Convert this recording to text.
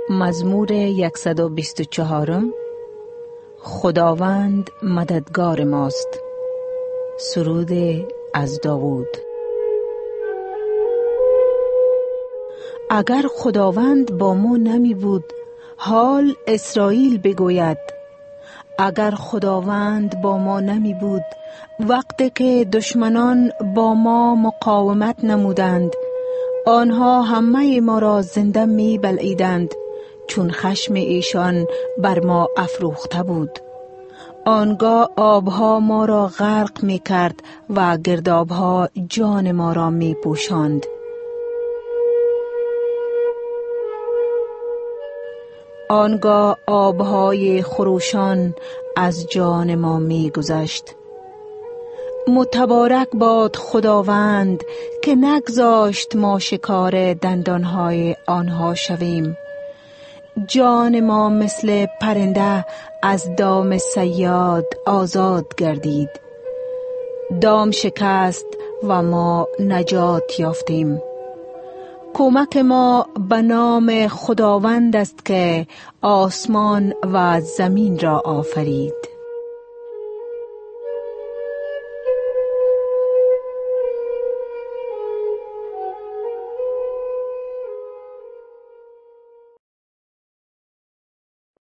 مزمور 124. خداوند مددگار ماست. سرود از داوود. اگر خداوند با ما نمی بود، حال اسرائیل بگوید. اگر خداوند با ما نمی بود، وقتی که دشمنان با ما مقاومت نمودند، آنها همه ما را زنده می بلعیدند، چون خشم ایشان بر ما افروخته بود. آنگاه آبها ما را غرق می کرد و گردابها جان ما را می پوشاند. آنگاه آبهای خروشان از جان ما می گذشت. متبارک باد خداوند که نگذاشت ما شکار دندانهای آنها شویم. جان ما مثل پرنده از دام صیاد آزاد گردید. دام شکست و ما نجات یافتیم. کمک ما به نام خداوند است که آسمان و زمین را آفرید.